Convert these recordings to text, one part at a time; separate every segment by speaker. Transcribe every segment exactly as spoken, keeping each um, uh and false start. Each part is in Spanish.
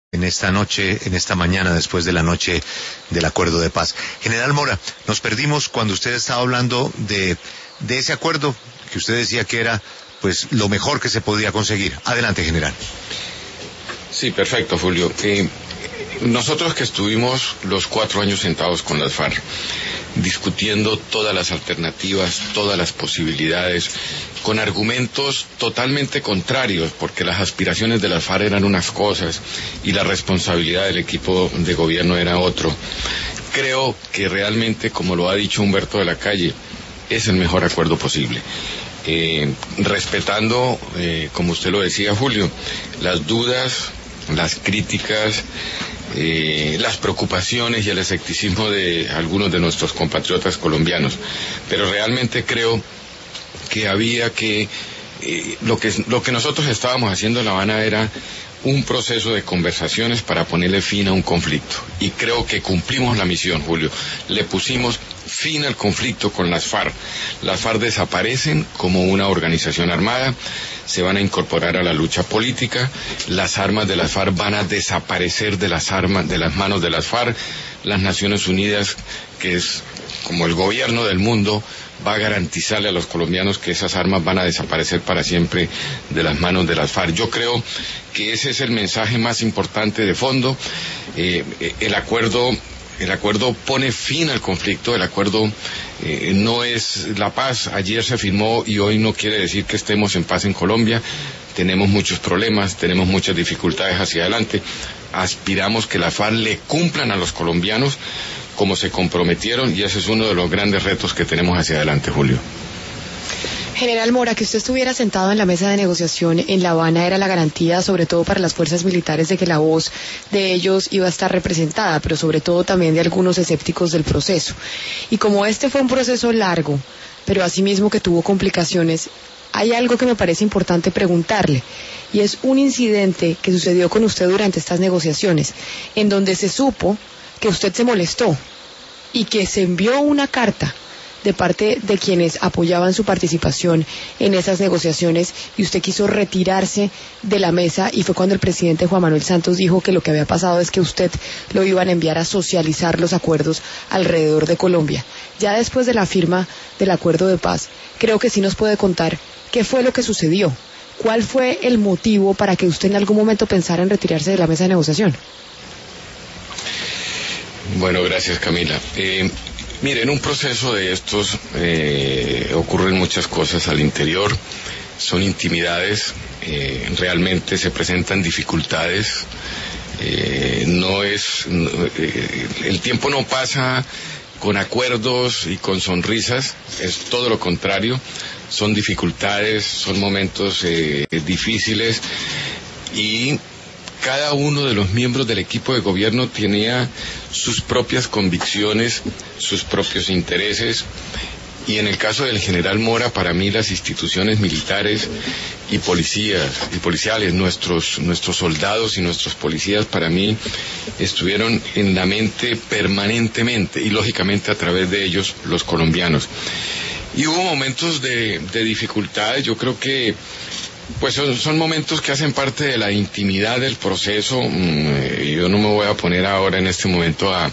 Speaker 1: en esta noche, en esta mañana, después de la noche del acuerdo de paz. General Mora, nos perdimos cuando usted estaba hablando de, de ese acuerdo que usted decía que era, pues, lo mejor que se podía conseguir. Adelante, general.
Speaker 2: Sí, perfecto, Julio. Eh, nosotros que estuvimos los cuatro años sentados con las FARC, discutiendo todas las alternativas, todas las posibilidades, con argumentos totalmente contrarios, porque las aspiraciones de las FARC eran unas cosas y la responsabilidad del equipo de gobierno era otro. Creo que realmente, como lo ha dicho Humberto de la Calle, es el mejor acuerdo posible. Eh, respetando, eh, como usted lo decía, Julio, las dudas, las críticas, eh, las preocupaciones y el escepticismo de algunos de nuestros compatriotas colombianos, pero realmente creo que había que, eh, lo que lo que nosotros estábamos haciendo en La Habana era un proceso de conversaciones para ponerle fin a un conflicto, y creo que cumplimos la misión, Julio. Le pusimos fin al conflicto con las FARC. Las FARC desaparecen como una organización armada, se van a incorporar a la lucha política, las armas de las FARC van a desaparecer de las armas, de las manos de las FARC. Las Naciones Unidas, que es como el gobierno del mundo, va a garantizarle a los colombianos que esas armas van a desaparecer para siempre de las manos de las FARC. Yo creo que ese es el mensaje más importante de fondo. Eh, el acuerdo, el acuerdo pone fin al conflicto, el acuerdo eh, no es la paz. Ayer se firmó y hoy no quiere decir que estemos en paz en Colombia. Tenemos muchos problemas, tenemos muchas dificultades hacia adelante. Aspiramos que las FARC le cumplan a los colombianos como se comprometieron, y ese es uno de los grandes retos que tenemos hacia adelante, Julio.
Speaker 3: General Mora, que usted estuviera sentado en la mesa de negociación en La Habana era la garantía, sobre todo para las fuerzas militares, de que la voz de ellos iba a estar representada, pero sobre todo también de algunos escépticos del proceso. Y como este fue un proceso largo, pero asimismo que tuvo complicaciones, hay algo que me parece importante preguntarle, y es un incidente que sucedió con usted durante estas negociaciones, en donde se supo que usted se molestó y que se envió una carta de parte de quienes apoyaban su participación en esas negociaciones, y usted quiso retirarse de la mesa, y fue cuando el presidente Juan Manuel Santos dijo que lo que había pasado es que usted lo iban a enviar a socializar los acuerdos alrededor de Colombia. Ya después de la firma del acuerdo de paz, creo que sí nos puede contar qué fue lo que sucedió, cuál fue el motivo para que usted en algún momento pensara en retirarse de la mesa de negociación.
Speaker 2: Bueno, gracias, Camila. Eh, mire, en un proceso de estos eh, ocurren muchas cosas al interior, son intimidades, eh, realmente se presentan dificultades, eh, no es, no, eh, el tiempo no pasa con acuerdos y con sonrisas, es todo lo contrario, son dificultades, son momentos eh, difíciles, y cada uno de los miembros del equipo de gobierno tenía sus propias convicciones, sus propios intereses, y en el caso del general Mora, para mí las instituciones militares y policías y policiales, nuestros nuestros soldados y nuestros policías, para mí estuvieron en la mente permanentemente, y lógicamente a través de ellos los colombianos. Y hubo momentos de, de dificultades. Yo creo que pues son, son momentos que hacen parte de la intimidad del proceso. Yo no me voy a poner ahora en este momento a,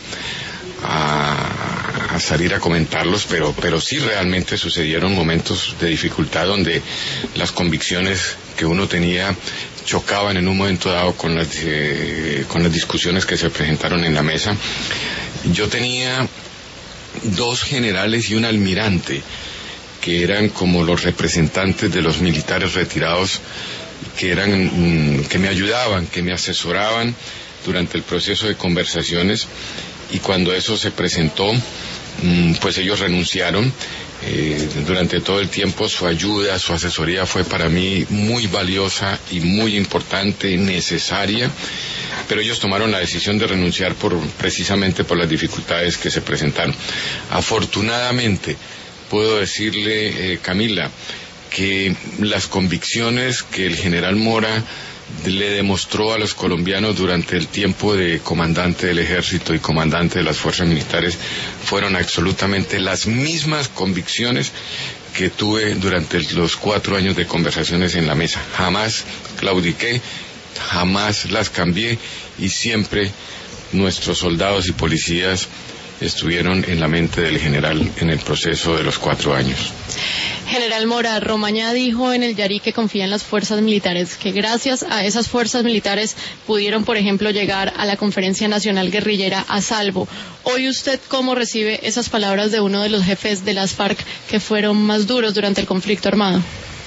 Speaker 2: a, a salir a comentarlos, pero, pero sí realmente sucedieron momentos de dificultad donde las convicciones que uno tenía chocaban en un momento dado con las, eh, con las discusiones que se presentaron en la mesa. Yo tenía dos generales y un almirante que eran como los representantes de los militares retirados, que eran, que me ayudaban, que me asesoraban durante el proceso de conversaciones, y cuando eso se presentó, pues ellos renunciaron. Eh, durante todo el tiempo su ayuda, su asesoría fue para mí muy valiosa y muy importante, necesaria, pero ellos tomaron la decisión de renunciar por, precisamente por las dificultades que se presentaron. Afortunadamente, puedo decirle, eh, Camila, que las convicciones que el general Mora le demostró a los colombianos durante el tiempo de comandante del ejército y comandante de las fuerzas militares fueron absolutamente las mismas convicciones que tuve durante los cuatro años de conversaciones en la mesa. Jamás claudiqué, jamás las cambié y siempre nuestros soldados y policías estuvieron en la mente del general en el proceso de los cuatro años.
Speaker 3: General Mora, Romaña dijo en el Yari que confía en las fuerzas militares, que gracias a esas fuerzas militares pudieron, por ejemplo, llegar a la Conferencia Nacional Guerrillera a salvo. Hoy, ¿usted cómo recibe esas palabras de uno de los jefes de las FARC que fueron más duros durante el conflicto armado?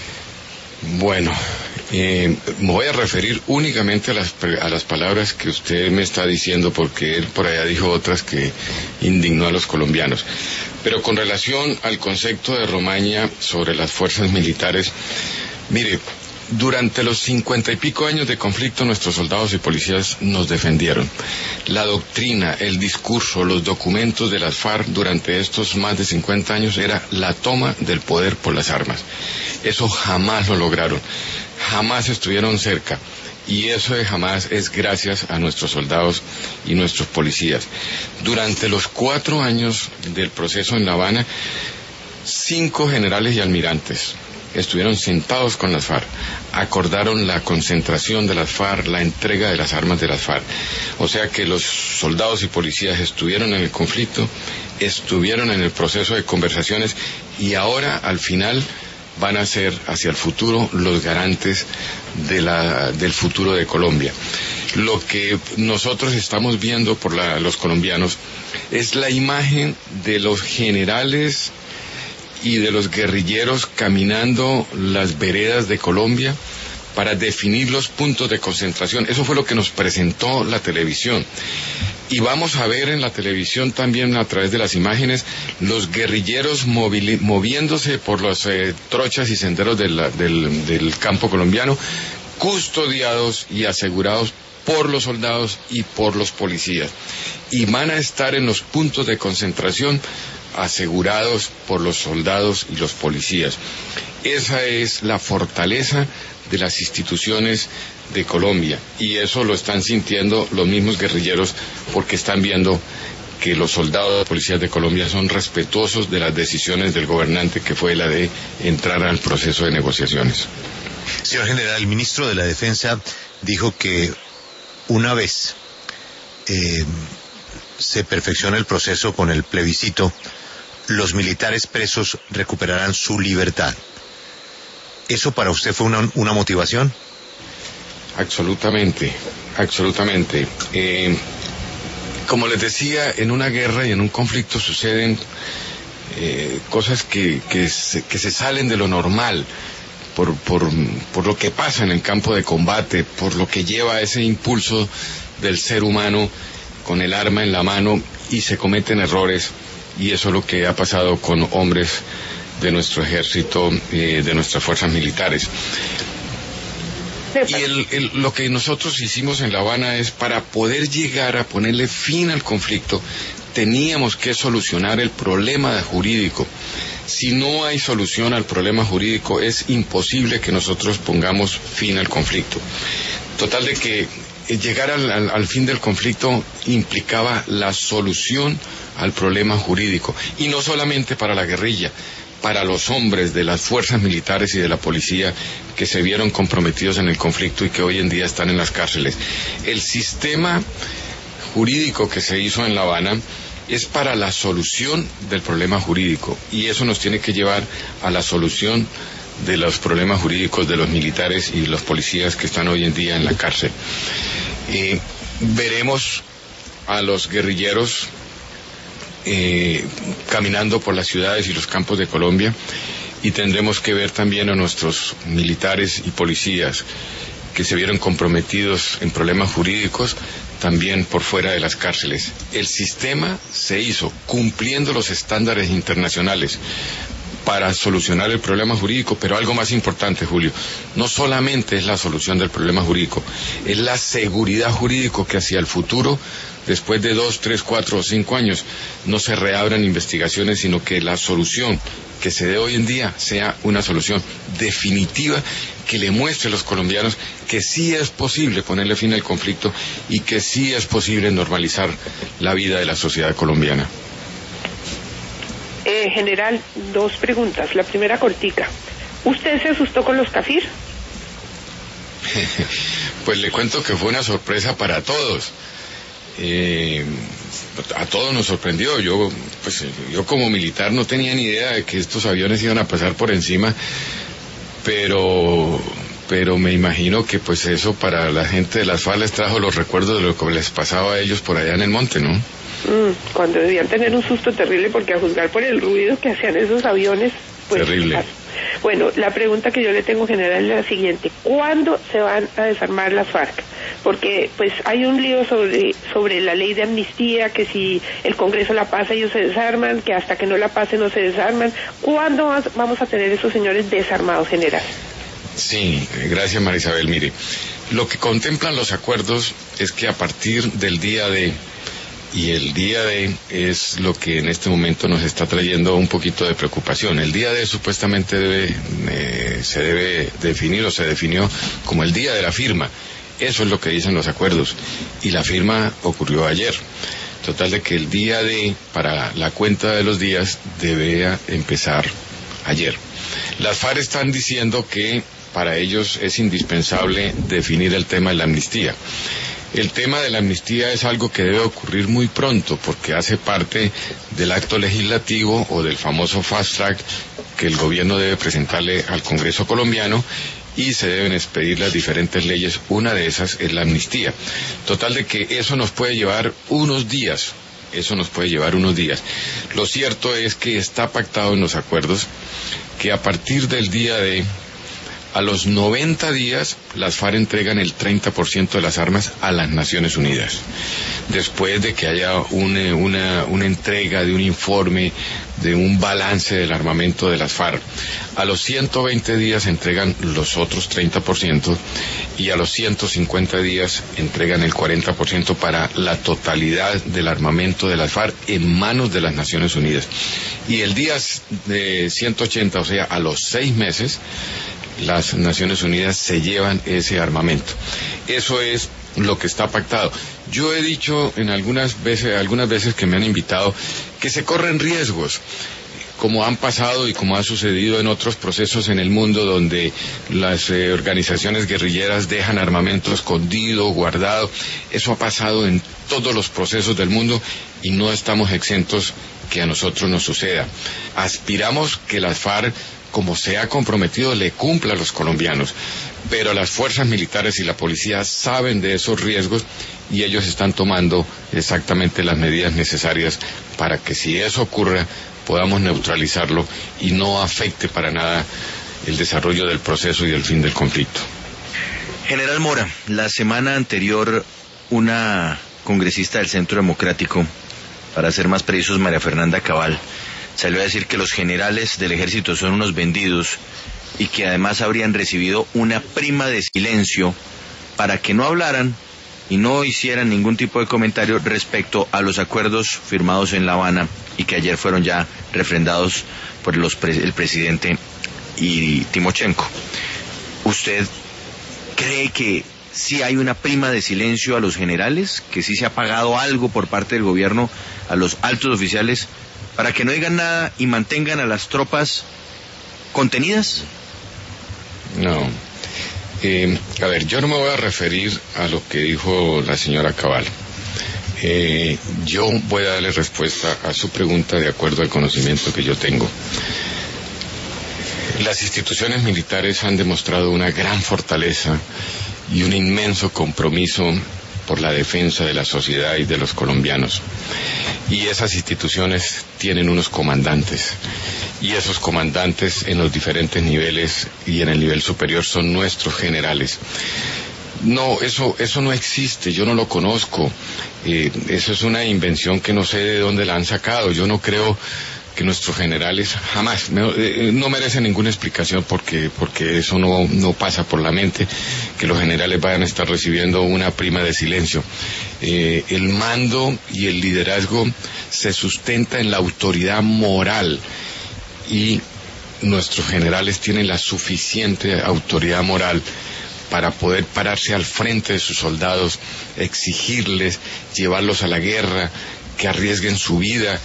Speaker 2: Bueno, eh, me voy a referir únicamente a las, a las palabras que usted me está diciendo, porque él por allá dijo otras que indignó a los colombianos. Pero con relación al concepto de Romaña sobre las fuerzas militares, mire, durante los cincuenta y pico años de conflicto nuestros soldados y policías nos defendieron. La doctrina, el discurso, los documentos de las FARC durante estos más de cincuenta años era la toma del poder por las armas. Eso jamás lo lograron, jamás estuvieron cerca. Y eso de jamás es gracias a nuestros soldados y nuestros policías. Durante los cuatro años del proceso en La Habana, cinco generales y almirantes estuvieron sentados con las FARC, acordaron la concentración de las FARC, la entrega de las armas de las FARC. O sea que los soldados y policías estuvieron en el conflicto, estuvieron en el proceso de conversaciones y ahora al final van a ser hacia el futuro los garantes de la, del futuro de Colombia. Lo que nosotros estamos viendo por la, los colombianos es la imagen de los generales y de los guerrilleros caminando las veredas de Colombia para definir los puntos de concentración. Eso fue lo que nos presentó la televisión. Y vamos a ver en la televisión también a través de las imágenes los guerrilleros moviéndose por las eh, trochas y senderos de la, del, del campo colombiano, custodiados y asegurados por los soldados y por los policías. Y van a estar en los puntos de concentración asegurados por los soldados y los policías. Esa es la fortaleza de las instituciones de Colombia y eso lo están sintiendo los mismos guerrilleros porque están viendo que los soldados y policías de Colombia son respetuosos de las decisiones del gobernante que fue la de entrar al proceso de negociaciones.
Speaker 1: Señor general, el ministro de la Defensa dijo que una vez eh, se perfecciona el proceso con el plebiscito, los militares presos recuperarán su libertad. ¿Eso para usted fue una, una motivación?
Speaker 2: Absolutamente, absolutamente. Eh, como les decía, en una guerra y en un conflicto suceden eh, cosas que, que, se, que se salen de lo normal, por, por, por lo que pasa en el campo de combate, por lo que lleva ese impulso del ser humano con el arma en la mano y se cometen errores, y eso es lo que ha pasado con hombres de nuestro ejército, eh, de nuestras fuerzas militares. Y el, el, lo que nosotros hicimos en La Habana es, para poder llegar a ponerle fin al conflicto, teníamos que solucionar el problema jurídico. Si no hay solución al problema jurídico, es imposible que nosotros pongamos fin al conflicto. Total de que llegar al, al, al fin del conflicto implicaba la solución al problema jurídico, y no solamente para la guerrilla, para los hombres de las fuerzas militares y de la policía que se vieron comprometidos en el conflicto y que hoy en día están en las cárceles. El sistema jurídico que se hizo en La Habana es para la solución del problema jurídico, y eso nos tiene que llevar a la solución de los problemas jurídicos de los militares y los policías que están hoy en día en la cárcel. Eh, veremos a los guerrilleros Eh, caminando por las ciudades y los campos de Colombia, y tendremos que ver también a nuestros militares y policías que se vieron comprometidos en problemas jurídicos también por fuera de las cárceles. El sistema se hizo cumpliendo los estándares internacionales para solucionar el problema jurídico, pero algo más importante, Julio, no solamente es la solución del problema jurídico, es la seguridad jurídica que hacia el futuro, después de dos, tres, cuatro o cinco años, no se reabran investigaciones, sino que la solución que se dé hoy en día sea una solución definitiva que le muestre a los colombianos que sí es posible ponerle fin al conflicto y que sí es posible normalizar la vida de la sociedad colombiana.
Speaker 4: Eh, general, dos preguntas. La primera cortica. ¿Usted se asustó con los Cafir?
Speaker 2: Pues le cuento que fue una sorpresa para todos. Eh, a todos nos sorprendió. Yo, pues, yo como militar no tenía ni idea de que estos aviones iban a pasar por encima, pero, pero me imagino que pues eso para la gente de las FARC les trajo los recuerdos de lo que les pasaba a ellos por allá en el monte, ¿no?
Speaker 4: Mm, cuando debían tener un susto terrible, porque a juzgar por el ruido que hacían esos aviones, pues...
Speaker 2: Terrible.
Speaker 4: Ah, bueno, la pregunta que yo le tengo, general, es la siguiente: ¿cuándo se van a desarmar las FARC? Porque pues hay un lío sobre sobre la ley de amnistía, que si el Congreso la pasa ellos se desarman, que hasta que no la pase no se desarman. ¿Cuándo vamos a tener esos señores desarmados, general?
Speaker 2: Sí, gracias Marisabel. Mire, lo que contemplan los acuerdos es que a partir del día de... Y el día de es lo que en este momento nos está trayendo un poquito de preocupación. El día de supuestamente debe, eh, se debe definir o se definió como el día de la firma. Eso es lo que dicen los acuerdos. Y la firma ocurrió ayer. Total de que el día de, para la cuenta de los días, debía empezar ayer. Las FARC están diciendo que para ellos es indispensable definir el tema de la amnistía. El tema de la amnistía es algo que debe ocurrir muy pronto, porque hace parte del acto legislativo o del famoso fast track que el gobierno debe presentarle al Congreso colombiano, y se deben expedir las diferentes leyes. Una de esas es la amnistía. Total de que eso nos puede llevar unos días, eso nos puede llevar unos días. Lo cierto es que está pactado en los acuerdos que a partir del día de... A los noventa días, las FARC entregan el treinta por ciento de las armas a las Naciones Unidas. Después de que haya una, una, una entrega de un informe, de un balance del armamento de las FARC. A los ciento veinte días entregan los otros treinta por ciento y a los ciento cincuenta días entregan el cuarenta por ciento para la totalidad del armamento de las FARC en manos de las Naciones Unidas. Y el día de ciento ochenta, o sea, a los seis meses, las Naciones Unidas se llevan ese armamento. Eso es lo que está pactado. Yo he dicho en algunas veces, algunas veces que me han invitado, que se corren riesgos, como han pasado y como ha sucedido en otros procesos en el mundo, donde las eh, organizaciones guerrilleras dejan armamento escondido, guardado. Eso ha pasado en todos los procesos del mundo y no estamos exentos que a nosotros nos suceda. Aspiramos que las FARC, como se ha comprometido, le cumpla a los colombianos, pero las fuerzas militares y la policía saben de esos riesgos y ellos están tomando exactamente las medidas necesarias para que, si eso ocurra, podamos neutralizarlo y no afecte para nada el desarrollo del proceso y el fin del conflicto.
Speaker 5: General Mora, la semana anterior una congresista del Centro Democrático, para ser más precisos María Fernanda Cabal, salió a decir que los generales del ejército son unos vendidos y que además habrían recibido una prima de silencio para que no hablaran y no hicieran ningún tipo de comentario respecto a los acuerdos firmados en La Habana y que ayer fueron ya refrendados por los pre- el presidente y Timochenko. ¿Usted cree que sí hay una prima de silencio a los generales, que sí se ha pagado algo por parte del gobierno a los altos oficiales para que no digan nada y mantengan a las tropas contenidas?
Speaker 2: No. Eh, a ver, yo no me voy a referir a lo que dijo la señora Cabal. Eh, yo voy a darle respuesta a su pregunta de acuerdo al conocimiento que yo tengo. Las instituciones militares han demostrado una gran fortaleza y un inmenso compromiso por la defensa de la sociedad y de los colombianos. Y esas instituciones tienen unos comandantes, y esos comandantes en los diferentes niveles y en el nivel superior son nuestros generales. No, eso eso no existe, yo no lo conozco. Eh, eso es una invención que no sé de dónde la han sacado. Yo no creo que nuestros generales jamás me, eh, no merecen ninguna explicación, porque porque eso no no pasa por la mente, que los generales vayan a estar recibiendo una prima de silencio. Eh, el mando y el liderazgo se sustenta en la autoridad moral, y nuestros generales tienen la suficiente autoridad moral para poder pararse al frente de sus soldados, exigirles, llevarlos a la guerra, que arriesguen su vida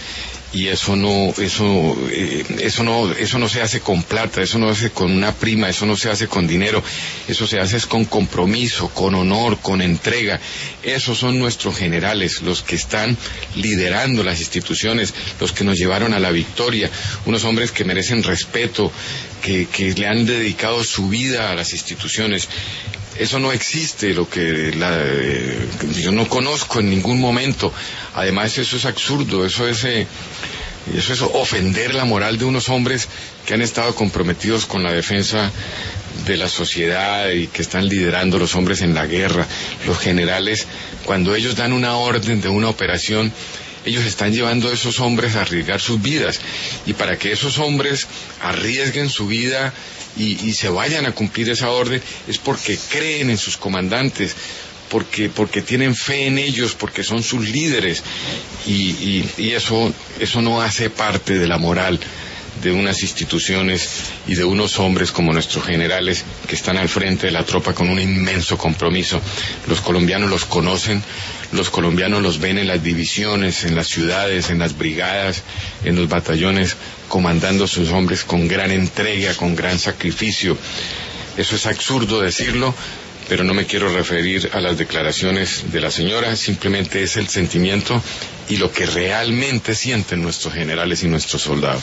Speaker 2: y eso no, eso, eh, eso no, eso no se hace con plata, eso no se hace con una prima, eso no se hace con dinero, eso se hace es con compromiso, con honor, con entrega. Esos son nuestros generales, los que están liderando las instituciones, los que nos llevaron a la victoria, unos hombres que merecen respeto, que, que le han dedicado su vida a las instituciones. Eso no existe, lo que la, eh, yo no conozco en ningún momento. Además, eso es absurdo, eso es, eh, eso es ofender la moral de unos hombres que han estado comprometidos con la defensa de la sociedad y que están liderando los hombres en la guerra. Los generales, cuando ellos dan una orden de una operación, ellos están llevando a esos hombres a arriesgar sus vidas, y para que esos hombres arriesguen su vida y, y se vayan a cumplir esa orden es porque creen en sus comandantes, porque porque tienen fe en ellos, porque son sus líderes, y, y, y eso eso no hace parte de la moral de unas instituciones y de unos hombres como nuestros generales que están al frente de la tropa con un inmenso compromiso. Los colombianos los conocen, los colombianos los ven en las divisiones, en las ciudades, en las brigadas, en los batallones, comandando a sus hombres con gran entrega, con gran sacrificio. Eso es absurdo decirlo, pero no me quiero referir a las declaraciones de la señora, simplemente es el sentimiento y lo que realmente sienten nuestros generales y nuestros soldados.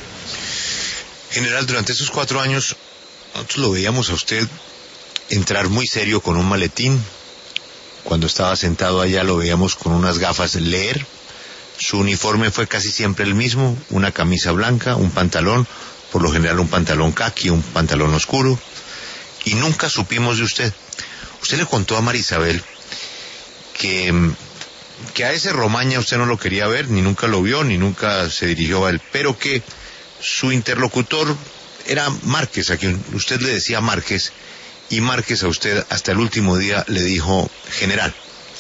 Speaker 1: General, durante esos cuatro años, nosotros lo veíamos a usted entrar muy serio con un maletín. Cuando estaba sentado allá lo veíamos con unas gafas leer. Su uniforme fue casi siempre el mismo, una camisa blanca, un pantalón, por lo general un pantalón caqui, un pantalón oscuro, y nunca supimos de usted. Usted le contó a María Isabel que, que a ese Romaña usted no lo quería ver, ni nunca lo vio, ni nunca se dirigió a él, pero que su interlocutor era Márquez, a quien usted le decía Márquez, y Márquez a usted hasta el último día le dijo general.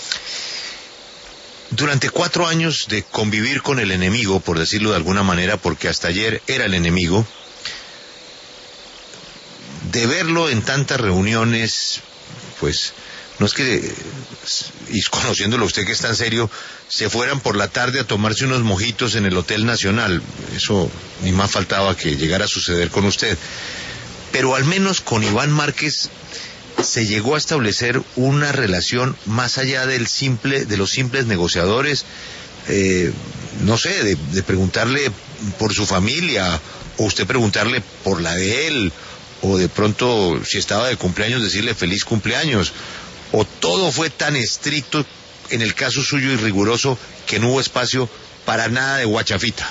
Speaker 1: Durante cuatro años de convivir con el enemigo, por decirlo de alguna manera, porque hasta ayer era el enemigo, de verlo en tantas reuniones, pues no es que, y conociéndolo usted que es tan serio, se fueran por la tarde a tomarse unos mojitos en el Hotel Nacional. Eso ni más faltaba que llegara a suceder con usted. Pero al menos con Iván Márquez se llegó a establecer una relación más allá del simple, de los simples negociadores, eh, no sé, de, de preguntarle por su familia, o usted preguntarle por la de él, o de pronto si estaba de cumpleaños decirle feliz cumpleaños, o todo fue tan estricto en el caso suyo y riguroso que no hubo espacio para nada de guachafita.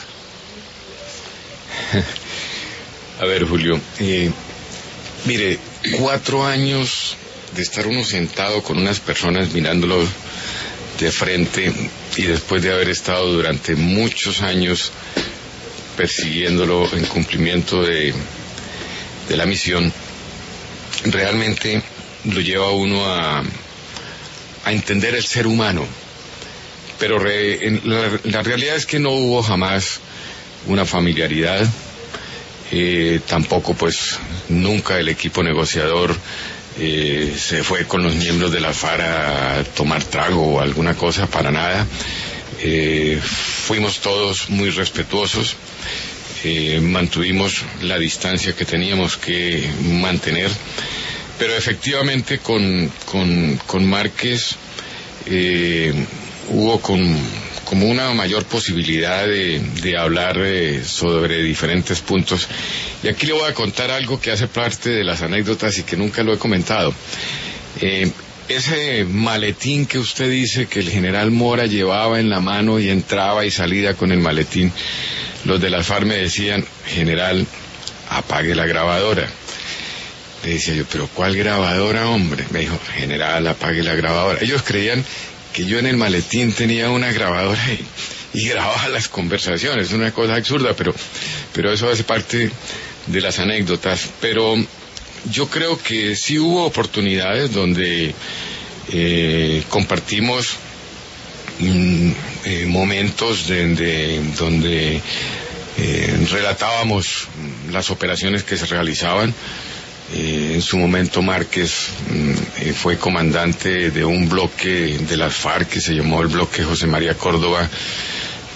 Speaker 2: A ver, Julio, eh, mire, cuatro años de estar uno sentado con unas personas mirándolo de frente y después de haber estado durante muchos años persiguiéndolo en cumplimiento de, de la misión, realmente lo lleva a uno a, a entender el ser humano. Pero re, en, la, la realidad es que no hubo jamás una familiaridad, eh, tampoco pues nunca el equipo negociador eh, se fue con los miembros de la FARC a tomar trago o alguna cosa, para nada. Eh, fuimos todos muy respetuosos, eh, mantuvimos la distancia que teníamos que mantener, pero efectivamente con, con, con Márquez eh, hubo con, como una mayor posibilidad de, de hablar eh, sobre diferentes puntos. Y aquí le voy a contar algo que hace parte de las anécdotas y que nunca lo he comentado. Eh, ese maletín que usted dice que el general Mora llevaba en la mano y entraba y salía con el maletín, los de la FARC me decían, general, apague la grabadora. Le decía yo, pero ¿cuál grabadora, hombre? Me dijo, general, apague la grabadora. Ellos creían que yo en el maletín tenía una grabadora y, y grababa las conversaciones. Es una cosa absurda, pero, pero eso hace parte de las anécdotas. Pero yo creo que sí hubo oportunidades donde eh, compartimos mm, eh, momentos de, de, donde eh, relatábamos las operaciones que se realizaban. Eh, en su momento Márquez eh, fue comandante de un bloque de las FARC que se llamó el bloque José María Córdoba,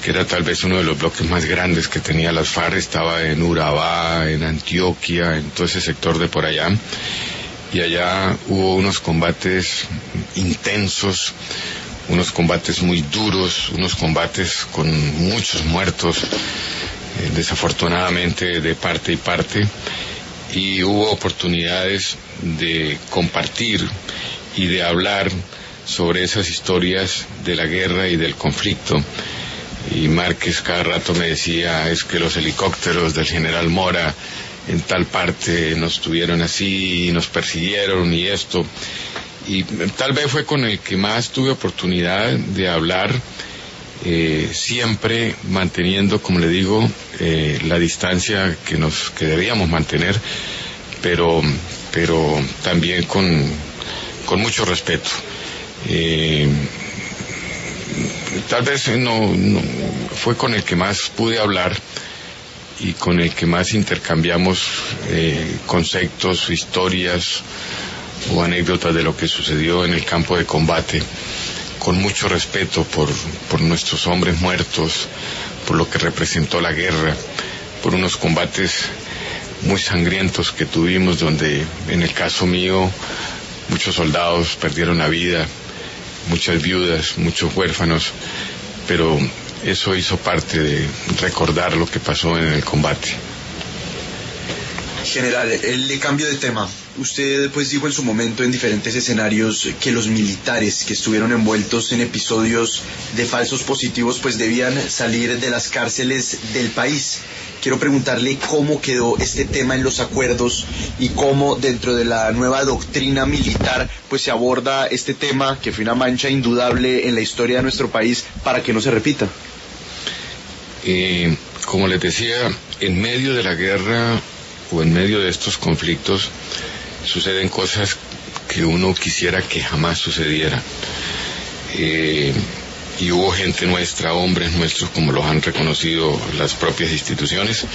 Speaker 2: que era tal vez uno de los bloques más grandes que tenía las FARC, estaba en Urabá, en Antioquia, en todo ese sector de por allá, y allá hubo unos combates intensos, unos combates muy duros, unos combates con muchos muertos, eh, desafortunadamente de parte y parte, y hubo oportunidades de compartir y de hablar sobre esas historias de la guerra y del conflicto. Y Márquez cada rato me decía, es que los helicópteros del general Mora en tal parte nos tuvieron así, nos persiguieron y esto. Y tal vez fue con el que más tuve oportunidad de hablar, eh, siempre manteniendo, como le digo, eh, la distancia que nos que debíamos mantener, pero pero también con, con mucho respeto. Eh, tal vez no, no fue con el que más pude hablar y con el que más intercambiamos eh, conceptos, historias o anécdotas de lo que sucedió en el campo de combate, con mucho respeto por, por nuestros hombres muertos, por lo que representó la guerra, por unos combates muy sangrientos que tuvimos, donde en el caso mío muchos soldados perdieron la vida, muchas viudas, muchos huérfanos, pero eso hizo parte de recordar lo que pasó en el combate.
Speaker 6: General, le cambio de tema. Usted pues dijo en su momento en diferentes escenarios que los militares que estuvieron envueltos en episodios de falsos positivos pues debían salir de las cárceles del país. Quiero preguntarle cómo quedó este tema en los acuerdos y cómo dentro de la nueva doctrina militar pues se aborda este tema que fue una mancha indudable en la historia de nuestro país para que no se repita.
Speaker 2: Eh, como les decía, en medio de la guerra o en medio de estos conflictos suceden cosas que uno quisiera que jamás sucediera. Eh, y hubo gente nuestra, hombres nuestros, como los han reconocido las propias instituciones,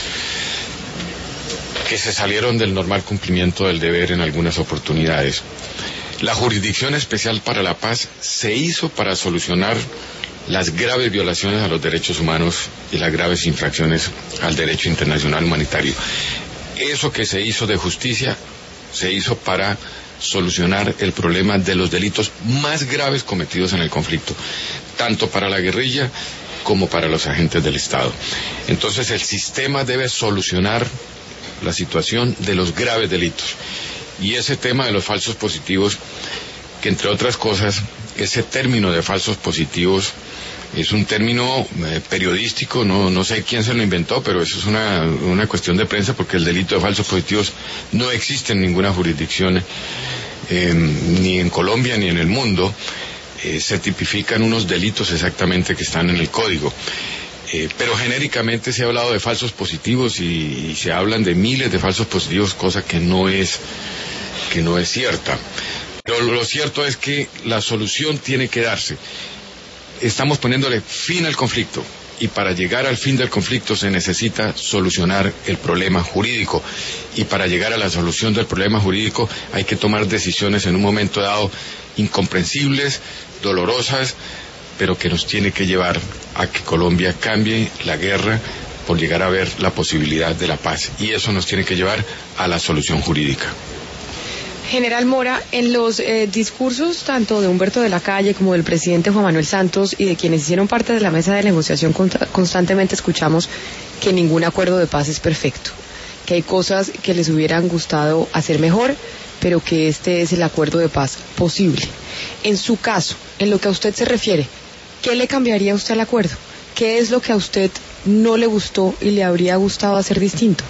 Speaker 2: que se salieron del normal cumplimiento del deber en algunas oportunidades. La Jurisdicción Especial para la Paz se hizo para solucionar las graves violaciones a los derechos humanos y las graves infracciones al derecho internacional humanitario. Eso que se hizo de justicia se hizo para solucionar el problema de los delitos más graves cometidos en el conflicto, tanto para la guerrilla como para los agentes del Estado. Entonces el sistema debe solucionar la situación de los graves delitos. Y ese tema de los falsos positivos, que entre otras cosas, ese término de falsos positivos es un término eh, periodístico, no, no sé quién se lo inventó, pero eso es una, una cuestión de prensa, porque el delito de falsos positivos no existe en ninguna jurisdicción, eh, ni en Colombia ni en el mundo. Eh, se tipifican unos delitos exactamente que están en el código. Eh, pero genéricamente se ha hablado de falsos positivos y, y se hablan de miles de falsos positivos, cosa que no es, que no es cierta. Pero lo cierto es que la solución tiene que darse. Estamos poniéndole fin al conflicto y para llegar al fin del conflicto se necesita solucionar el problema jurídico, y para llegar a la solución del problema jurídico hay que tomar decisiones en un momento dado incomprensibles, dolorosas, pero que nos tiene que llevar a que Colombia cambie la guerra por llegar a ver la posibilidad de la paz, y eso nos tiene que llevar a la solución jurídica.
Speaker 3: General Mora, en los eh, discursos tanto de Humberto de la Calle como del presidente Juan Manuel Santos y de quienes hicieron parte de la mesa de negociación constantemente escuchamos que ningún acuerdo de paz es perfecto, que hay cosas que les hubieran gustado hacer mejor, pero que este es el acuerdo de paz posible. En su caso, en lo que a usted se refiere, ¿qué le cambiaría a usted al acuerdo? ¿Qué es lo que a usted no le gustó y le habría gustado hacer distinto?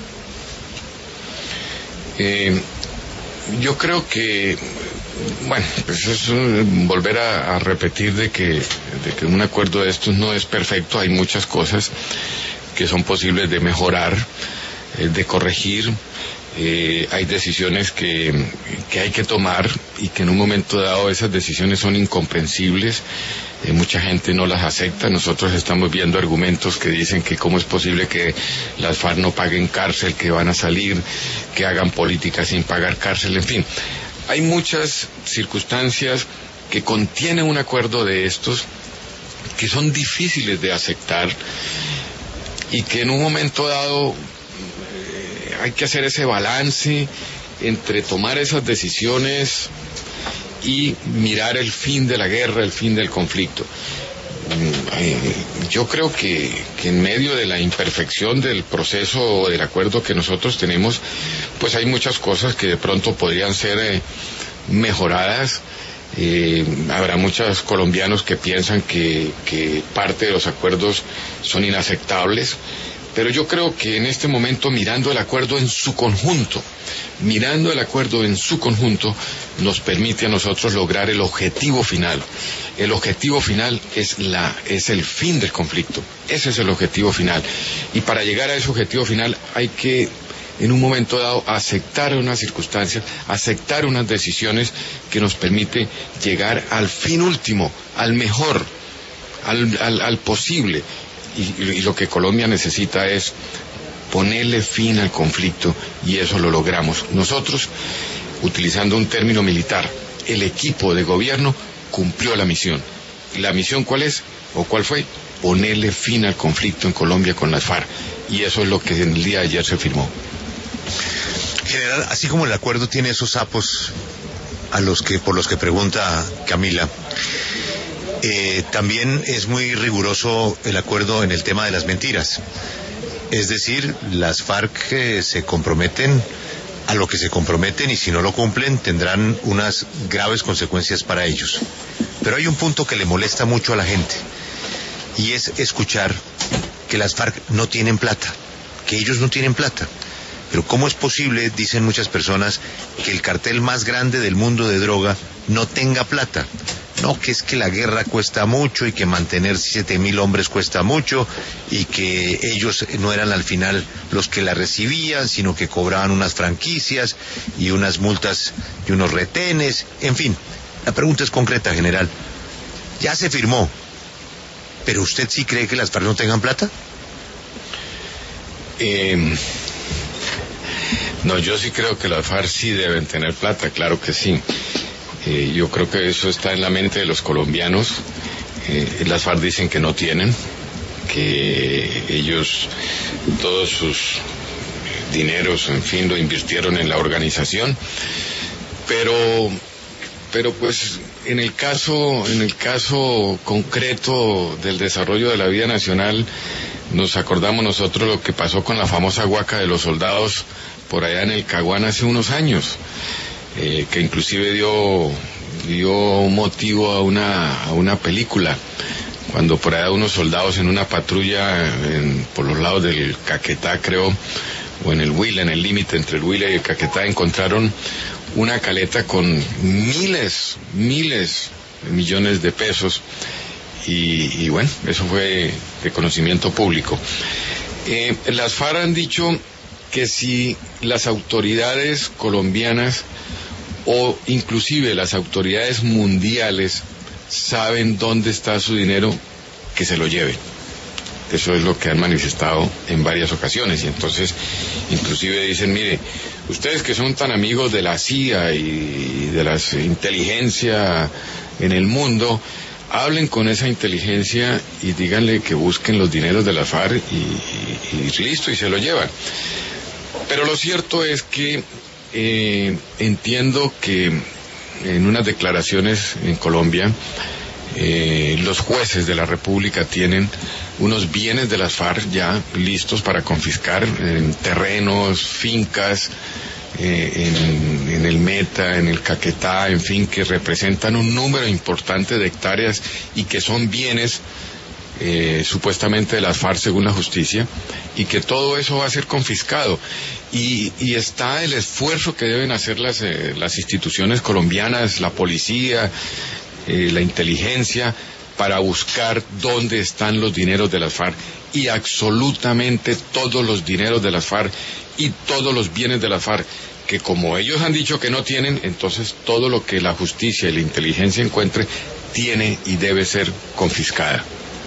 Speaker 2: Eh... Yo creo que, bueno, pues es volver a, a repetir de que, de que un acuerdo de estos no es perfecto. Hay muchas cosas que son posibles de mejorar, eh, de corregir. Eh, hay decisiones que, que hay que tomar y que en un momento dado esas decisiones son incomprensibles. Eh, mucha gente no las acepta. Nosotros estamos viendo argumentos que dicen que cómo es posible que las FARC no paguen cárcel, que van a salir, que hagan política sin pagar cárcel, en fin. Hay muchas circunstancias que contienen un acuerdo de estos que son difíciles de aceptar y que en un momento dado eh, hay que hacer ese balance entre tomar esas decisiones y mirar el fin de la guerra, el fin del conflicto. Yo creo que, que en medio de la imperfección del proceso o del acuerdo que nosotros tenemos, pues hay muchas cosas que de pronto podrían ser eh, mejoradas. Eh, habrá muchos colombianos que piensan que, que parte de los acuerdos son inaceptables, pero yo creo que en este momento, mirando el acuerdo en su conjunto, mirando el acuerdo en su conjunto, nos permite a nosotros lograr el objetivo final. El objetivo final es la, es el fin del conflicto. Ese es el objetivo final. Y para llegar a ese objetivo final hay que, en un momento dado, aceptar unas circunstancias, aceptar unas decisiones que nos permite llegar al fin último, al mejor, al, al, al posible. Y, y lo que Colombia necesita es ponerle fin al conflicto, y eso lo logramos. Nosotros, utilizando un término militar, el equipo de gobierno cumplió la misión. ¿La misión cuál es? ¿O cuál fue? Ponerle fin al conflicto en Colombia con las FARC. Y eso es lo que en el día de ayer se firmó.
Speaker 1: General, así como el acuerdo tiene esos sapos a los que, por los que pregunta Camila, eh, también es muy riguroso el acuerdo en el tema de las mentiras. Es decir, las FARC eh, se comprometen a lo que se comprometen, y si no lo cumplen tendrán unas graves consecuencias para ellos. Pero hay un punto que le molesta mucho a la gente, y es escuchar que las FARC no tienen plata, que ellos no tienen plata. Pero ¿cómo es posible, dicen muchas personas, que el cartel más grande del mundo de droga no tenga plata? No, que es que la guerra cuesta mucho y que mantener siete mil hombres cuesta mucho y que ellos no eran al final los que la recibían, sino que cobraban unas franquicias y unas multas y unos retenes. En fin, la pregunta es concreta, general. Ya se firmó, ¿pero usted sí cree que las FARC no tengan plata?
Speaker 2: Eh, no, yo sí creo que las FARC sí deben tener plata, claro que sí. Eh, yo creo que eso está en la mente de los colombianos. Eh, las FARC dicen que no tienen, que ellos todos sus dineros, en fin, lo invirtieron en la organización, pero, pero pues en el caso, en el caso concreto del desarrollo de la vida nacional, nos acordamos nosotros lo que pasó con la famosa huaca de los soldados por allá en el Caguán hace unos años. Eh, que inclusive dio dio motivo a una a una película, cuando por allá unos soldados en una patrulla en, por los lados del Caquetá, creo, o en el Huila, en el límite entre el Huila y el Caquetá, encontraron una caleta con miles, miles de millones de pesos, y, y bueno, eso fue de conocimiento público. Eh, las FARC han dicho que si las autoridades colombianas o inclusive las autoridades mundiales saben dónde está su dinero, que se lo lleven. Eso es lo que han manifestado en varias ocasiones, y entonces inclusive dicen, mire, ustedes que son tan amigos de la C I A y de la inteligencia en el mundo, hablen con esa inteligencia y díganle que busquen los dineros de la FARC y, y, y listo, y se lo llevan. Pero lo cierto es que eh, entiendo que en unas declaraciones en Colombia, eh, los jueces de la República tienen unos bienes de las FARC ya listos para confiscar, en terrenos, fincas, eh, en, en el Meta, en el Caquetá, en fin, que representan un número importante de hectáreas y que son bienes Eh, supuestamente de las FARC según la justicia, y que todo eso va a ser confiscado, y, y está el esfuerzo que deben hacer las, eh, las instituciones colombianas, la policía, eh, la inteligencia, para buscar dónde están los dineros de las FARC, y absolutamente todos los dineros de las FARC y todos los bienes de las FARC, que como ellos han dicho que no tienen, entonces todo lo que la justicia y la inteligencia encuentre tiene y debe ser confiscada.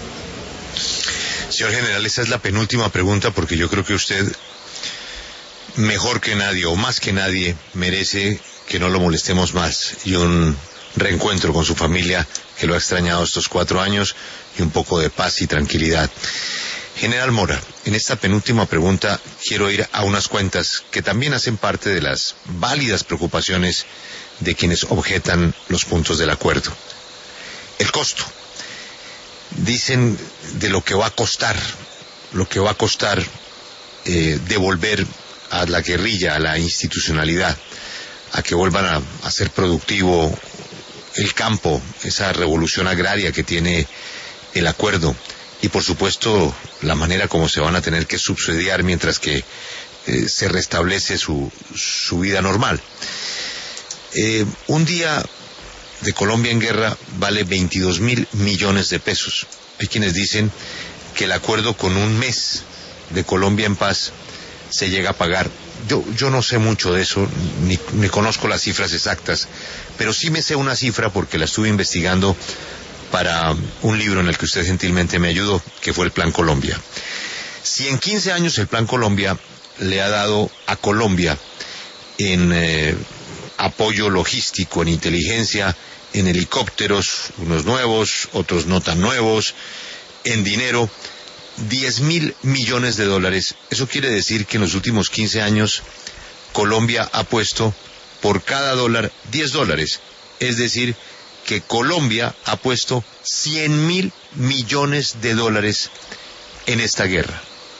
Speaker 1: Señor general, esa es la penúltima pregunta, porque yo creo que usted, mejor que nadie o más que nadie, merece que no lo molestemos más y un reencuentro con su familia que lo ha extrañado estos cuatro años y un poco de paz y tranquilidad. General Mora, en esta penúltima pregunta quiero ir a unas cuentas que también hacen parte de las válidas preocupaciones de quienes objetan los puntos del acuerdo. El costo. Dicen de lo que va a costar, lo que va a costar eh, devolver a la guerrilla, a la institucionalidad, a que vuelvan a, a ser productivo el campo, esa revolución agraria que tiene el acuerdo, y por supuesto la manera como se van a tener que subsidiar mientras que eh, se restablece su, su vida normal. Eh, un día de Colombia en guerra vale veintidós mil millones de pesos. Hay quienes dicen que el acuerdo con un mes de Colombia en paz se llega a pagar. Yo, yo no sé mucho de eso, ni, ni conozco las cifras exactas, pero sí me sé una cifra porque la estuve investigando para un libro en el que usted gentilmente me ayudó, que fue el Plan Colombia. Si en quince años el Plan Colombia le ha dado a Colombia en eh, apoyo logístico, en inteligencia, en helicópteros, unos nuevos, otros no tan nuevos, en dinero, diez mil millones de dólares. Eso quiere decir que en los últimos quince años Colombia ha puesto por cada dólar diez dólares. Es decir, que Colombia ha puesto cien mil millones de dólares en esta guerra.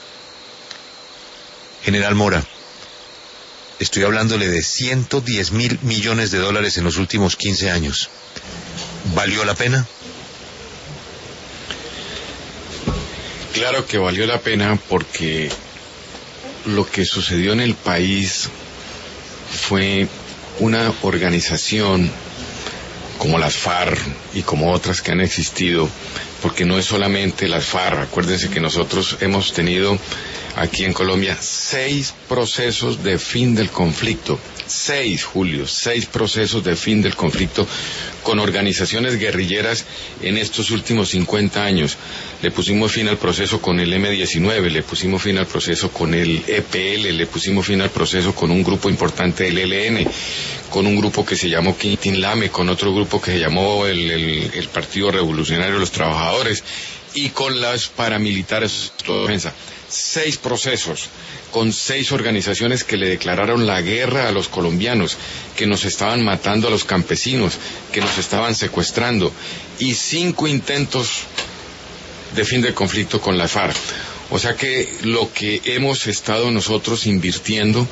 Speaker 1: General Mora, estoy hablándole de ciento diez mil millones de dólares en los últimos quince años. ¿Valió la pena?
Speaker 2: Claro que valió la pena porque lo que sucedió en el país fue una organización como las FARC y como otras que han existido, porque no es solamente las FARC. Acuérdense que nosotros hemos tenido aquí en Colombia seis procesos de fin del conflicto, seis, Julio, seis procesos de fin del conflicto con organizaciones guerrilleras en estos últimos cincuenta años. Le pusimos fin al proceso con el eme diecinueve, le pusimos fin al proceso con el e pe ele, le pusimos fin al proceso con un grupo importante del ele ene, con un grupo que se llamó Quintín Lame, con otro grupo que se llamó el, el, el Partido Revolucionario de los Trabajadores, y con las paramilitares de defensa. Seis procesos con seis organizaciones que le declararon la guerra a los colombianos, que nos estaban matando a los campesinos, que nos estaban secuestrando, y cinco intentos de fin del conflicto con la FARC. O sea que lo que hemos estado nosotros invirtiendo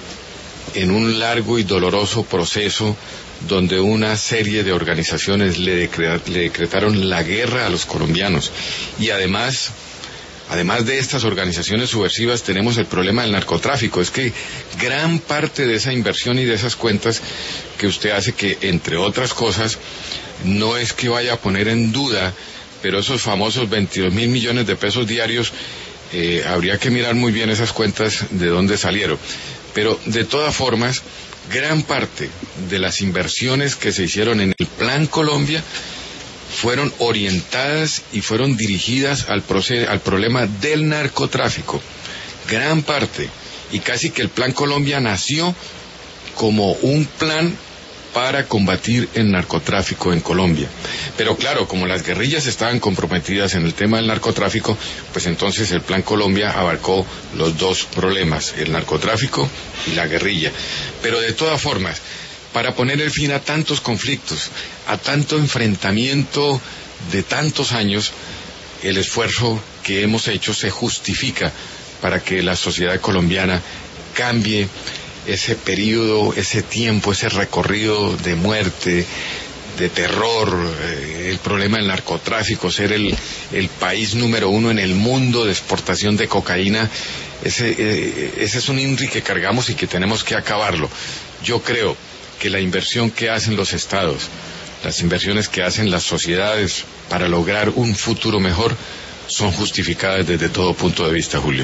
Speaker 2: en un largo y doloroso proceso donde una serie de organizaciones le, decre- le decretaron la guerra a los colombianos, y además Además de estas organizaciones subversivas tenemos el problema del narcotráfico. Es que gran parte de esa inversión y de esas cuentas que usted hace, que entre otras cosas no es que vaya a poner en duda, pero esos famosos veintidós mil millones de pesos diarios, eh, habría que mirar muy bien esas cuentas de dónde salieron. Pero de todas formas, gran parte de las inversiones que se hicieron en el Plan Colombia fueron orientadas y fueron dirigidas al, proceso, al problema del narcotráfico. Gran parte. Y casi que el Plan Colombia nació como un plan para combatir el narcotráfico en Colombia. Pero claro, como las guerrillas estaban comprometidas en el tema del narcotráfico, pues entonces el Plan Colombia abarcó los dos problemas, el narcotráfico y la guerrilla. Pero de todas formas, para poner el fin a tantos conflictos, a tanto enfrentamiento de tantos años, el esfuerzo que hemos hecho se justifica para que la sociedad colombiana cambie ese periodo, ese tiempo, ese recorrido de muerte, de terror, eh, el problema del narcotráfico, ser el, el país número uno en el mundo de exportación de cocaína. Ese, eh, ese es un I N R I que cargamos y que tenemos que acabarlo. Yo creo que la inversión que hacen los estados, las inversiones que hacen las sociedades para lograr un futuro mejor, son justificadas desde todo punto de vista, Julio.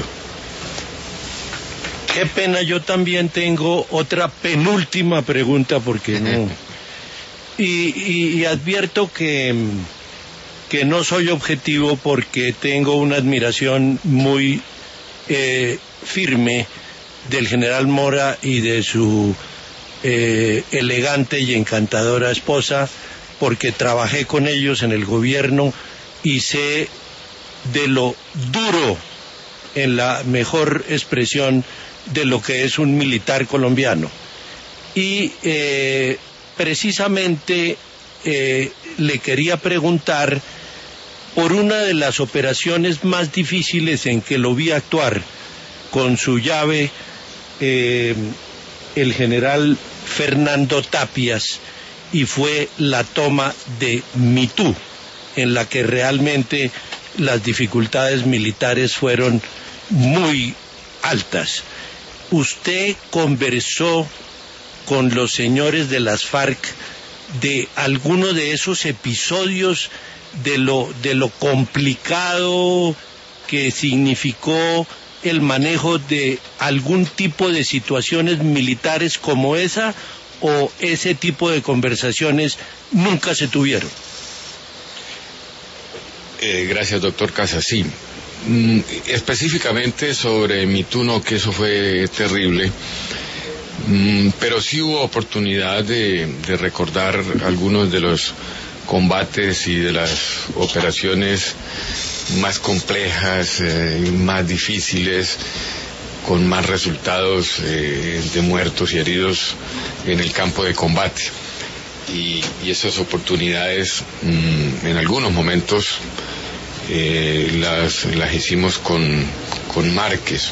Speaker 7: Qué pena, yo también tengo otra penúltima pregunta, porque no... Y, y, y advierto que, que no soy objetivo porque tengo una admiración muy eh, firme del general Mora y de su Eh, elegante y encantadora esposa, porque trabajé con ellos en el gobierno y sé de lo duro, en la mejor expresión, de lo que es un militar colombiano. Y eh, precisamente eh, le quería preguntar por una de las operaciones más difíciles en que lo vi actuar con su llave, eh, el general Fernando Tapias, y fue la toma de Mitú, en la que realmente las dificultades militares fueron muy altas. ¿Usted conversó con los señores de las FARC de alguno de esos episodios, de lo, de lo complicado que significó el manejo de algún tipo de situaciones militares como esa, o ese tipo de conversaciones nunca se tuvieron?
Speaker 2: Eh, gracias, doctor Casas. Sí, mm, específicamente sobre Mitú, no, que eso fue terrible, mm, pero sí hubo oportunidad de, de recordar algunos de los combates y de las operaciones más complejas, eh, más difíciles, con más resultados eh, de muertos y heridos en el campo de combate. Y, y esas oportunidades, mmm, en algunos momentos, eh, las, las hicimos con, con Márquez.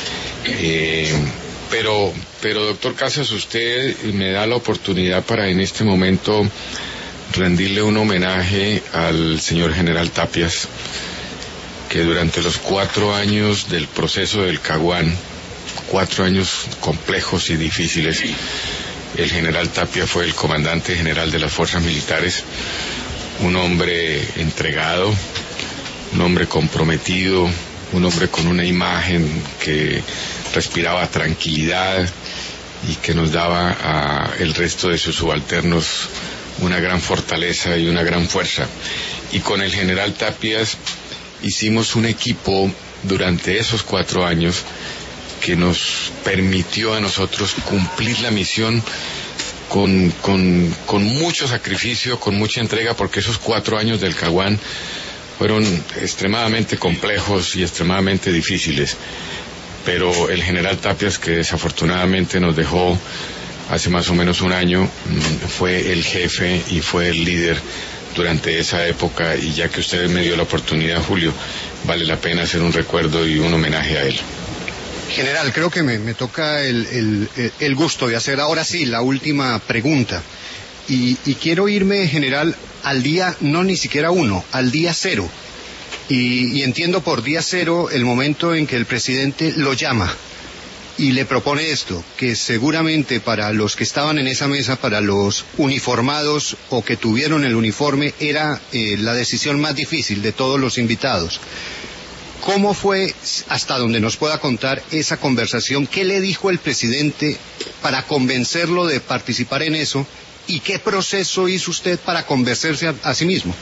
Speaker 2: Eh, pero, pero, doctor Casas, usted me da la oportunidad para en este momento rendirle un homenaje al señor general Tapias, que durante los cuatro años del proceso del Caguán, cuatro años complejos y difíciles, el general Tapia fue el comandante general de las fuerzas militares, un hombre entregado, un hombre comprometido, un hombre con una imagen que respiraba tranquilidad y que nos daba a el resto de sus subalternos una gran fortaleza y una gran fuerza. Y con el general Tapias hicimos un equipo durante esos cuatro años que nos permitió a nosotros cumplir la misión con, con, con mucho sacrificio, con mucha entrega, porque esos cuatro años del Caguán fueron extremadamente complejos y extremadamente difíciles. Pero el general Tapias, que desafortunadamente nos dejó hace más o menos un año, fue el jefe y fue el líder durante esa época, y ya que usted me dio la oportunidad, Julio, vale la pena hacer un recuerdo y un homenaje a él.
Speaker 8: General, creo que me, me toca el, el, el gusto de hacer ahora sí la última pregunta. Y, y quiero irme, general, al día, no ni siquiera uno, al día cero. Y, y entiendo por día cero el momento en que el presidente lo llama y le propone esto, que seguramente para los que estaban en esa mesa, para los uniformados o que tuvieron el uniforme, era eh, la decisión más difícil de todos los invitados. ¿Cómo fue, hasta donde nos pueda contar, esa conversación? ¿Qué le dijo el presidente para convencerlo de participar en eso? ¿Y qué proceso hizo usted para convencerse a, a sí mismo?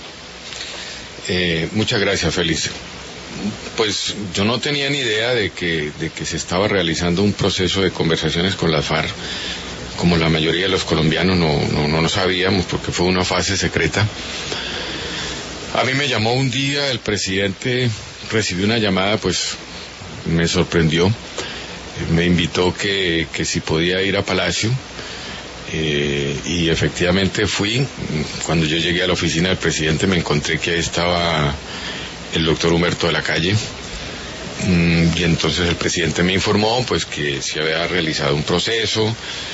Speaker 2: Eh, muchas gracias, Félix. Pues yo no tenía ni idea de que, de que se estaba realizando un proceso de conversaciones con las FARC. Como la mayoría de los colombianos no, no, no lo sabíamos, porque fue una fase secreta. A mí me llamó un día el presidente, recibí una llamada, pues me sorprendió, me invitó que, que si podía ir a Palacio, eh, y efectivamente fui. Cuando yo llegué a la oficina del presidente me encontré que ahí estaba el doctor Humberto de la Calle, y entonces el presidente me informó pues que se había realizado un proceso,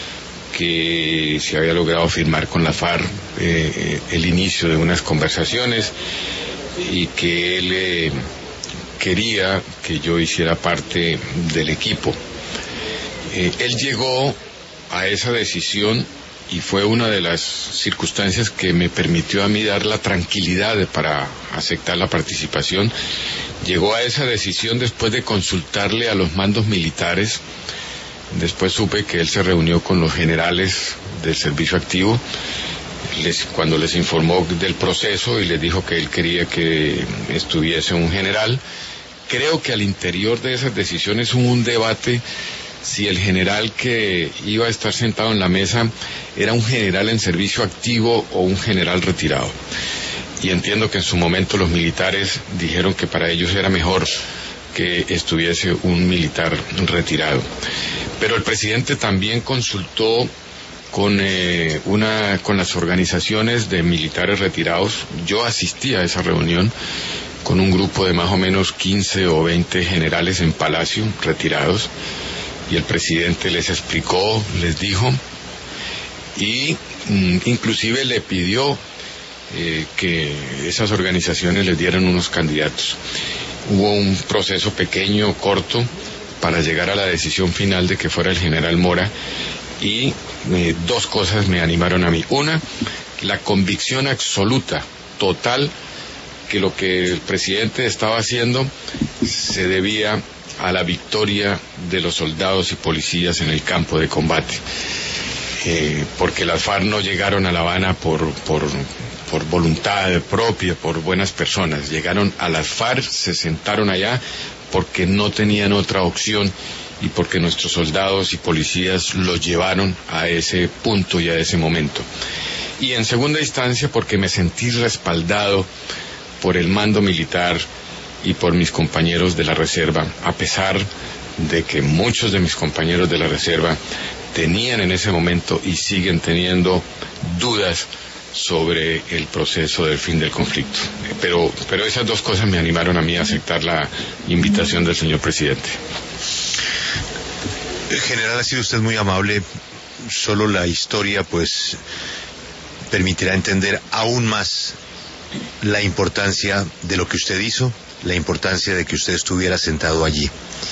Speaker 2: que se había logrado firmar con la FARC eh, el inicio de unas conversaciones, y que él eh, quería que yo hiciera parte del equipo. Eh, él llegó a esa decisión y fue una de las circunstancias que me permitió a mí dar la tranquilidad para aceptar la participación. Llegó a esa decisión después de consultarle a los mandos militares. Después supe que él se reunió con los generales del servicio activo, les, cuando les informó del proceso y les dijo que él quería que estuviese un general. Creo que al interior de esas decisiones hubo un debate si el general que iba a estar sentado en la mesa era un general en servicio activo o un general retirado. Y entiendo que en su momento los militares dijeron que para ellos era mejor que estuviese un militar retirado. Pero el presidente también consultó con eh, una con las organizaciones de militares retirados. Yo asistí a esa reunión con un grupo de más o menos quince o veinte generales en Palacio retirados, y el presidente les explicó, les dijo, y mm, inclusive le pidió eh, que esas organizaciones les dieran unos candidatos. Hubo un proceso pequeño, corto, para llegar a la decisión final de que fuera el general Mora, y eh, dos cosas me animaron a mí. Una, la convicción absoluta, total, que lo que el presidente estaba haciendo se debía a la victoria de los soldados y policías en el campo de combate. Eh, porque las FARC no llegaron a La Habana por, por, por voluntad propia, por buenas personas. Llegaron a las FARC, se sentaron allá porque no tenían otra opción y porque nuestros soldados y policías los llevaron a ese punto y a ese momento. Y en segunda instancia porque me sentí respaldado por el mando militar y por mis compañeros de la reserva, a pesar de que muchos de mis compañeros de la reserva tenían en ese momento y siguen teniendo dudas sobre el proceso del fin del conflicto. Pero, pero esas dos cosas me animaron a mí a aceptar la invitación del señor presidente.
Speaker 1: General, ha sido usted muy amable. Solo la historia, pues, permitirá entender aún más la importancia de lo que usted hizo, la importancia de que usted estuviera sentado allí.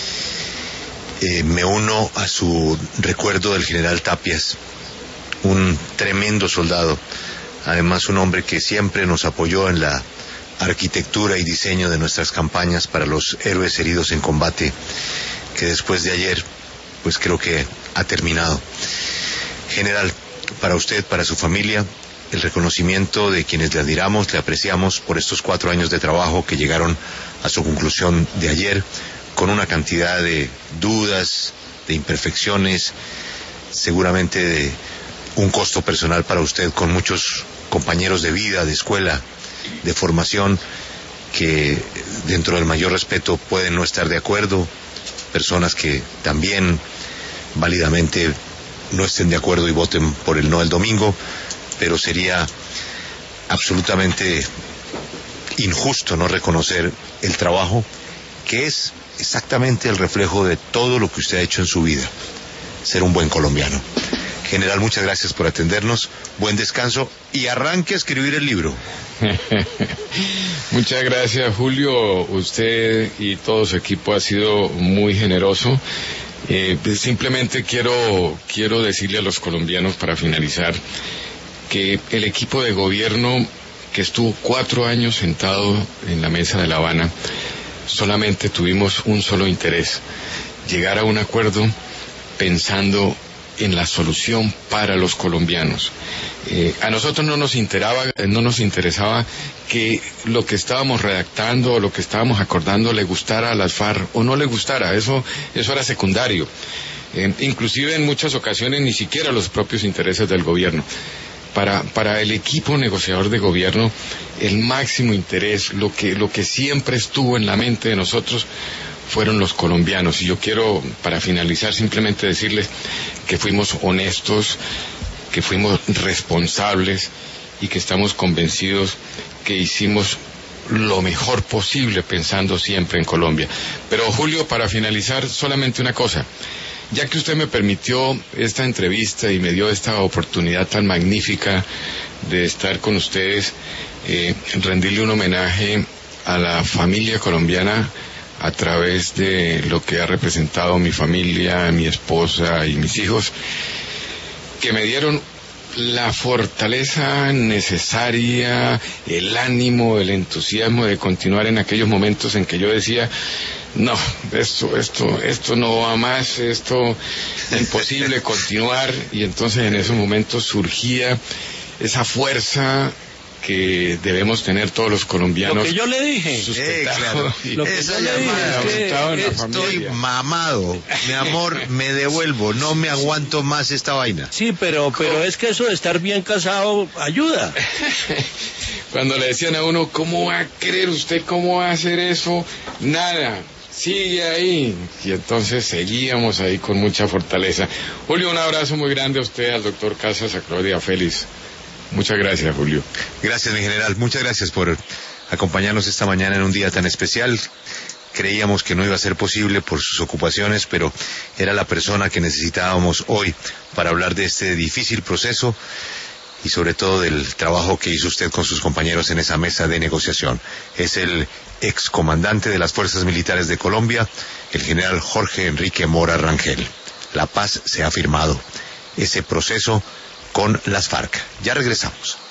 Speaker 1: Eh, me uno a su recuerdo del general Tapias, un tremendo soldado, además un hombre que siempre nos apoyó en la arquitectura y diseño de nuestras campañas para los héroes heridos en combate, que después de ayer, pues creo que ha terminado. General, para usted, para su familia, el reconocimiento de quienes le admiramos, le apreciamos por estos cuatro años de trabajo que llegaron a su conclusión de ayer, con una cantidad de dudas, de imperfecciones, seguramente de un costo personal para usted, con muchos compañeros de vida, de escuela, de formación, que dentro del mayor respeto pueden no estar de acuerdo, personas que también válidamente no estén de acuerdo y voten por el no el domingo, pero sería absolutamente injusto no reconocer el trabajo que es exactamente el reflejo de todo lo que usted ha hecho en su vida, ser un buen colombiano. General, muchas gracias por atendernos, buen descanso y arranque a escribir el libro.
Speaker 2: Muchas gracias, Julio. Usted y todo su equipo ha sido muy generoso. Eh, simplemente quiero, quiero decirle a los colombianos para finalizar que el equipo de gobierno que estuvo cuatro años sentado en la mesa de La Habana, solamente tuvimos un solo interés: llegar a un acuerdo pensando en la solución para los colombianos. Eh, a nosotros no nos interesaba, no nos interesaba que lo que estábamos redactando o lo que estábamos acordando le gustara a las FARC o no le gustara, eso, eso era secundario. Eh, inclusive en muchas ocasiones ni siquiera los propios intereses del gobierno. Para, para el equipo negociador de gobierno, el máximo interés, lo que, lo que siempre estuvo en la mente de nosotros, fueron los colombianos. Y yo quiero, para finalizar, simplemente decirles que fuimos honestos, que fuimos responsables y que estamos convencidos que hicimos lo mejor posible pensando siempre en Colombia. Pero, Julio, para finalizar, solamente una cosa. Ya que usted me permitió esta entrevista y me dio esta oportunidad tan magnífica de estar con ustedes, eh, rendirle un homenaje a la familia colombiana a través de lo que ha representado mi familia, mi esposa y mis hijos, que me dieron la fortaleza necesaria, el ánimo, el entusiasmo de continuar en aquellos momentos en que yo decía: no, esto, esto, esto no va más, esto es imposible continuar. Y entonces en esos momentos surgía esa fuerza que debemos tener todos los colombianos.
Speaker 7: Lo que yo le dije.
Speaker 1: Eh, claro.
Speaker 7: Lo que
Speaker 1: Esa
Speaker 7: yo le dije
Speaker 1: llamada,
Speaker 7: es que
Speaker 2: en la
Speaker 1: estoy
Speaker 2: familia.
Speaker 1: mamado. Mi amor, me devuelvo. No me aguanto más esta vaina.
Speaker 7: sí, pero pero es que eso de estar bien casado ayuda.
Speaker 2: Cuando le decían a uno, ¿cómo va a creer usted? ¿Cómo va a hacer eso? Nada, sigue ahí. Y entonces seguíamos ahí con mucha fortaleza. Julio, un abrazo muy grande a usted, al doctor Casas, a Claudia Félix. Muchas gracias, Julio.
Speaker 1: Gracias, mi general. Muchas gracias por acompañarnos esta mañana en un día tan especial. Creíamos que no iba a ser posible por sus ocupaciones, pero era la persona que necesitábamos hoy para hablar de este difícil proceso y sobre todo del trabajo que hizo usted con sus compañeros en esa mesa de negociación. Es el excomandante de las Fuerzas Militares de Colombia, el general Jorge Enrique Mora Rangel. La paz se ha firmado. Ese proceso con las FARC. Ya regresamos.